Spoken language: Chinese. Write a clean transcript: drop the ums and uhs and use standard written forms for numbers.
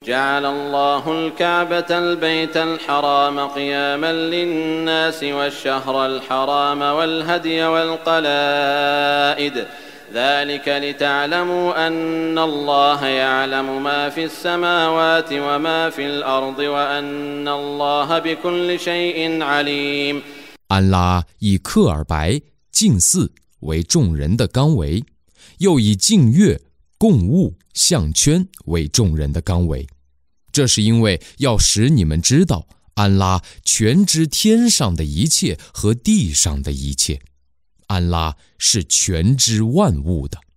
جعل الله الكعبة البيت الحرام قياما للناس والشهر الحرام والهدي والقلائد ذلك لتعلموا أن الله يعلم ما في السماوات وما في الأرض وأن الله بكل شيء عليم。 安拉以克尔白净寺为众人的纲围，又以净月、供物、项圈为众人的纲围。这是因为要使你们知道，安拉全知天上的一切和地上的一切，安拉是全知万物的。